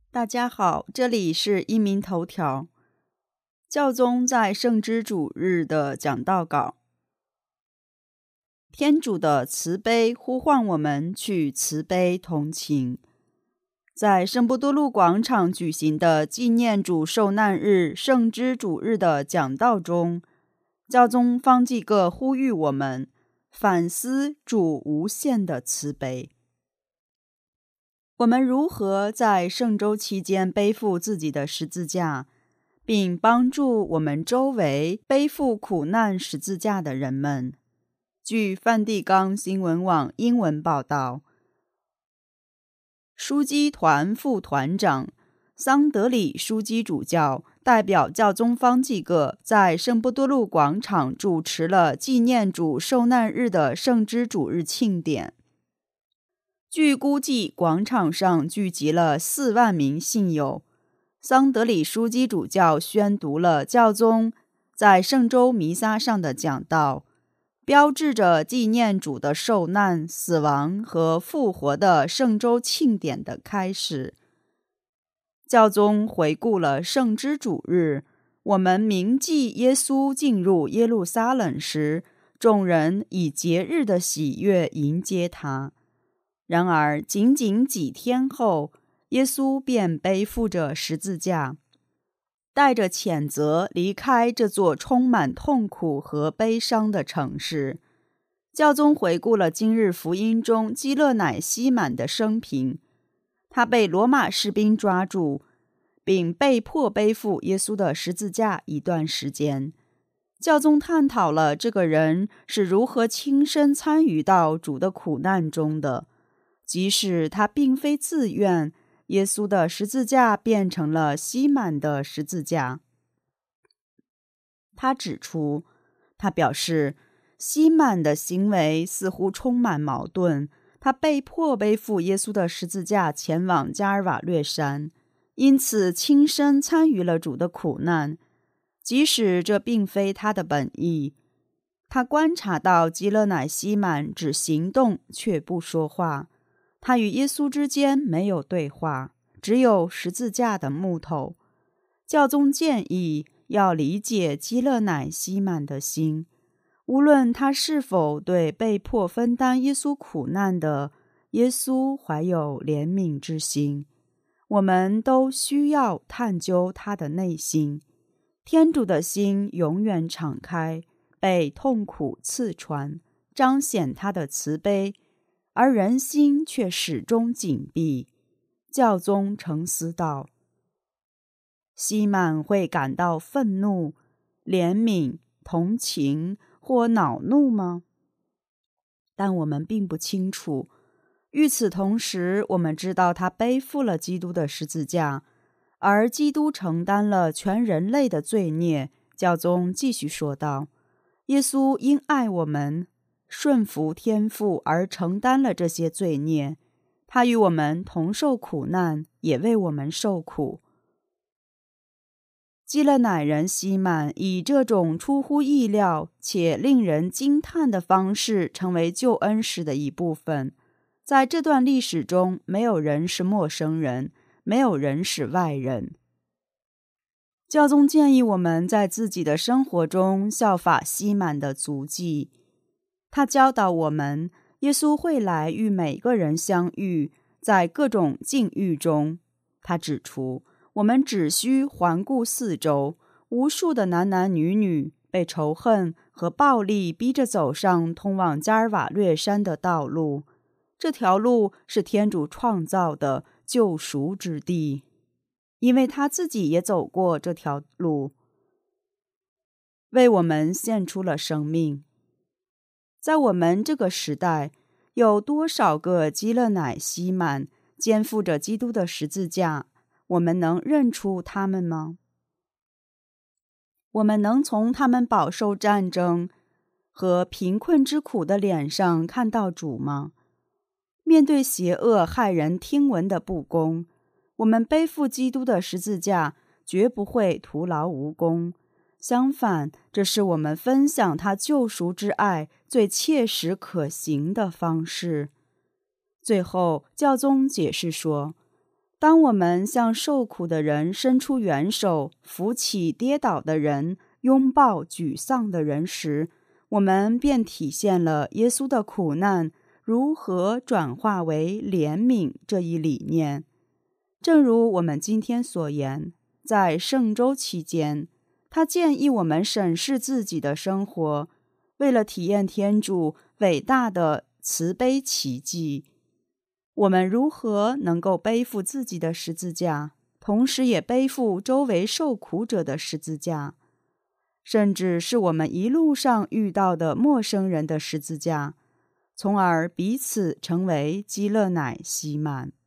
大家好，这里是一民头条。教宗在圣之主日的讲道稿。天主的慈悲呼唤我们去慈悲同情。在圣伯多禄广场举行的纪念主受难日圣之主日的讲道中，教宗方济各呼吁我们反思主无限的慈悲。我们如何在圣周期间背负自己的十字架，并帮助我们周围背负苦难十字架的人们？据梵蒂冈新闻网英文报道，枢机团副团长桑德里枢机主教代表教宗方济各在圣伯多禄广场主持了纪念主受难日的圣之主日庆典。据估计，广场上聚集了4万名信友。桑德里枢机主教宣读了教宗在圣周弥撒上的讲道，标志着纪念主的受难、死亡和复活的圣周庆典的开始。教宗回顾了圣之主日，我们铭记耶稣进入耶路撒冷时，众人以节日的喜悦迎接他。然而，仅仅几天后，耶稣便背负着十字架，带着谴责离开这座充满痛苦和悲伤的城市。教宗回顾了今日福音中基勒乃西满的生平，他被罗马士兵抓住，并被迫背负耶稣的十字架一段时间。教宗探讨了这个人是如何亲身参与到主的苦难中的。即使他并非自愿，耶稣的十字架变成了西满的十字架。他表示，西满的行为似乎充满矛盾，他被迫背负耶稣的十字架前往加尔瓦略山，因此亲身参与了主的苦难，即使这并非他的本意。他观察到基勒乃西满只行动却不说话。他与耶稣之间没有对话，只有十字架的木头。教宗建议要理解基勒乃西满的心，无论他是否对被迫分担耶稣苦难的耶稣怀有怜悯之心，我们都需要探究他的内心。天主的心永远敞开，被痛苦刺穿，彰显他的慈悲，而人心却始终紧闭。教宗沉思道：西满会感到愤怒、怜悯、同情或恼怒吗？但我们并不清楚。与此同时，我们知道他背负了基督的十字架，而基督承担了全人类的罪孽。教宗继续说道：耶稣因爱我们，顺服天父而承担了这些罪孽，他与我们同受苦难，也为我们受苦。基勒乃人西满以这种出乎意料且令人惊叹的方式成为救恩史的一部分。在这段历史中，没有人是陌生人，没有人是外人。教宗建议我们在自己的生活中效法西满的足迹。他教导我们，耶稣会来与每个人相遇，在各种境遇中。他指出，我们只需环顾四周，无数的男男女女被仇恨和暴力逼着走上通往加尔瓦略山的道路。这条路是天主创造的救赎之地，因为他自己也走过这条路，为我们献出了生命。在我们这个时代，有多少个基勒乃西满肩负着基督的十字架？我们能认出他们吗？我们能从他们饱受战争和贫困之苦的脸上看到主吗？面对邪恶骇人听闻的不公，我们背负基督的十字架绝不会徒劳无功。相反，这是我们分享他救赎之爱最切实可行的方式。最后，教宗解释说， 当我们向受苦的人伸出援手，扶起跌倒的人，拥抱沮丧的人时，我们便体现了耶稣的苦难如何转化为怜悯这一理念。正如我们今天所言，在圣周期间，他建议我们审视自己的生活，为了体验天主伟大的慈悲奇迹，我们如何能够背负自己的十字架，同时也背负周围受苦者的十字架，甚至是我们一路上遇到的陌生人的十字架，从而彼此成为基勒乃希曼。